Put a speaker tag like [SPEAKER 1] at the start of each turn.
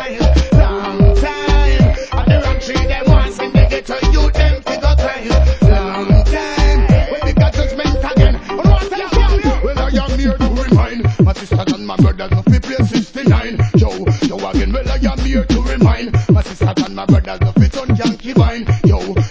[SPEAKER 1] time. Long time. And the wrong tree them once in the ghetto you them figure crime. Long time. When we got judgment again. On what I can. Well I am here to remind my sisters and my brothers no fi play 69. Yo again. Well I am here to remind my sisters and my brothers no fi turn Yankee wine. Yo.